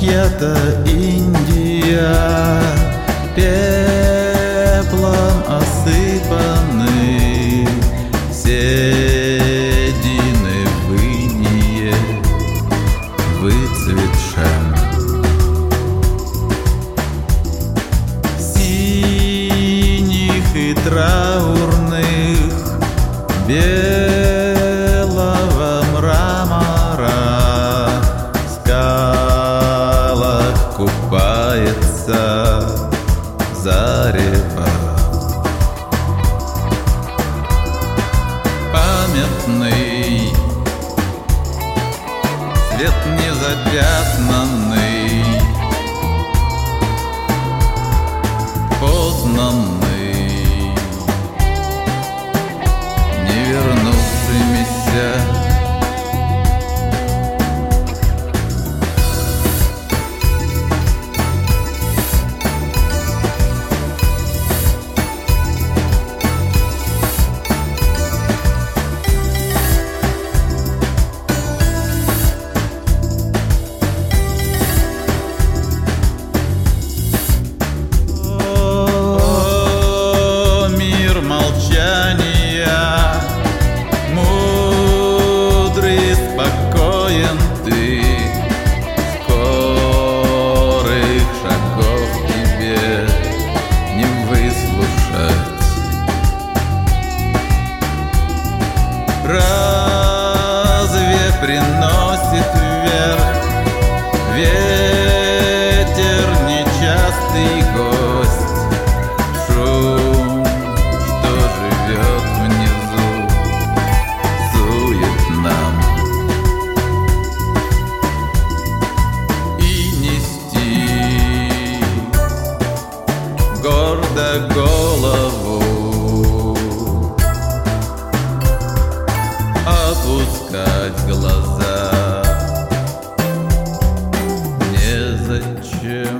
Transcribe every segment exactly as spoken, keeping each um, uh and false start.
чья-то Индия, пеплом осыпаны седины в инее выцветшем. Синих и траурных белого мрамора в скалах купается зарево. Памятный свет незапятнанный, познанный не вернувшимися. Разве приносит вверх ветер нечастый гость, шум, что живет внизу, сует нам? И нести гордо голову, опускать глаза незачем.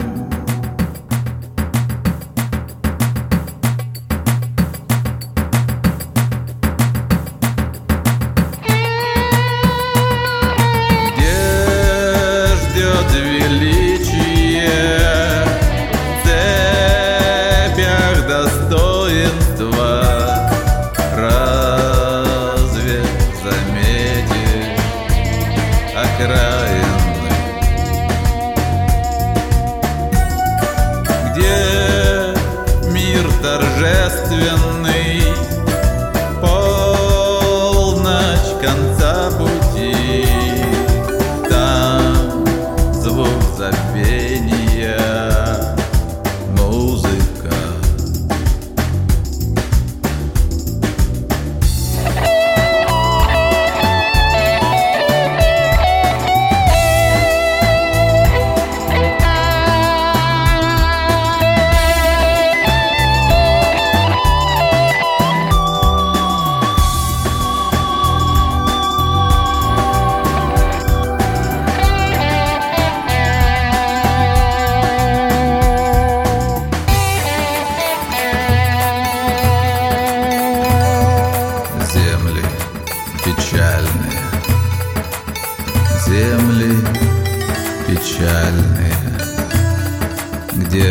Где ждет величие в цепях достоинства? Разве заметишь окраины, где мир торжественный, полночь конца пути, там звук забвения, музыка. Печальные, земли печальные, где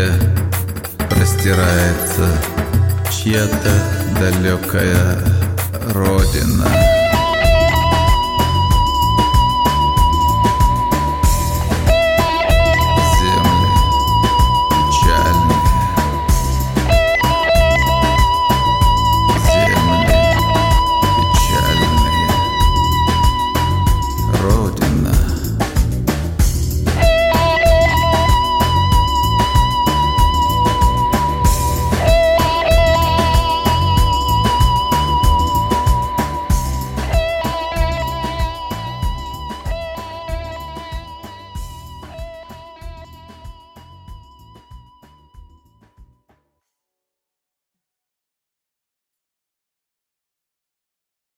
простирается чья-то далекая родина.